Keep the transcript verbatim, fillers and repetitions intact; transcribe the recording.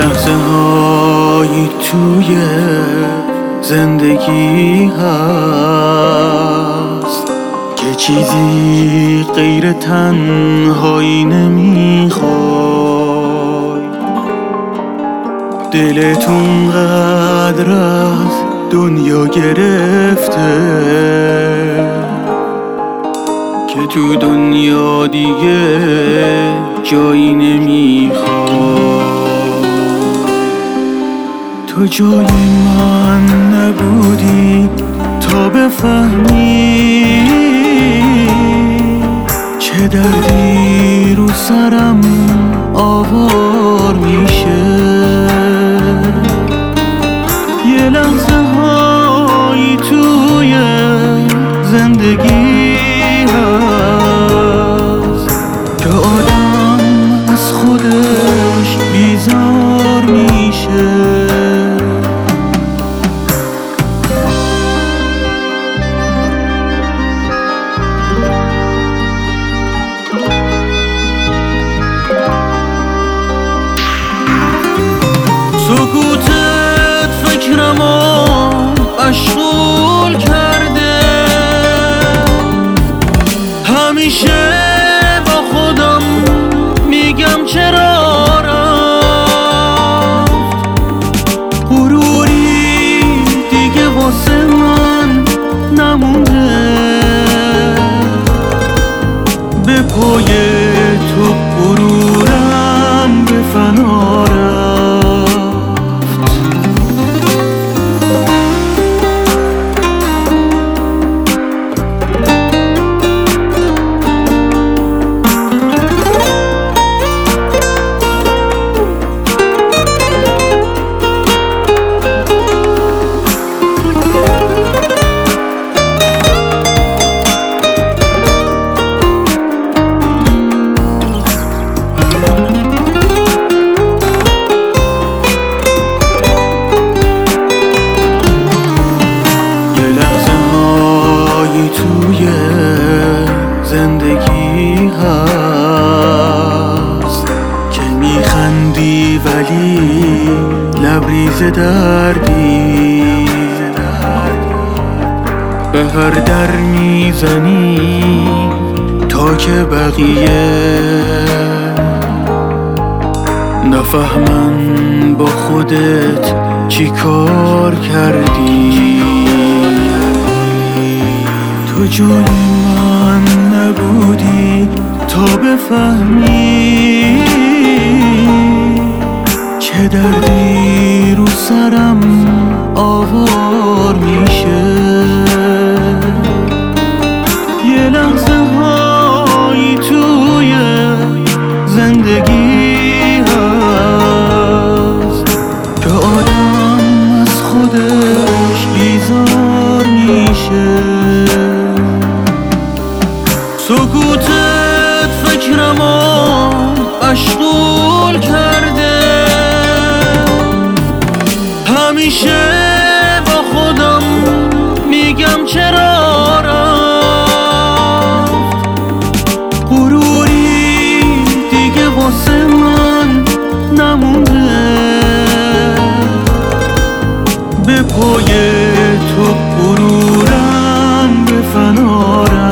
لحظه هایی توی زندگی هست که چیزی غیر تنهایی نمیخوای. دلتون قدر از دنیا گرفته که تو دنیا دیگه جایی نمیخوای. تو جای من نبودی تا بفهمی چه دردی رو سرم آوار میشه. یه لحظه هایی توی زندگی هست که آدم از خودش بیزار میشه. سکوتت فکرمو مشغول کرده، همیشه با خودم میگم چرا رفت. غروری دیگه واسه من نمونده، به پای تو غرورم به فنا رفت. توی زندگی هست که میخندی ولی لبریز دردی، به هر در میزنی تا که بقیه نفهمن با خودت چی کار کردی. تو جای من نبودی تا بفهمی چه دردی رو سرم آوار میشه. یه لحظه هایی توی زندگی هست که آدم از خودش بیزار میشه. سکوتت فکرمو مشغول کرده، همیشه با خودم میگم چرا رفت. غروری دیگه واسه من نمونده، به پای تو غرورم به فنا رفت.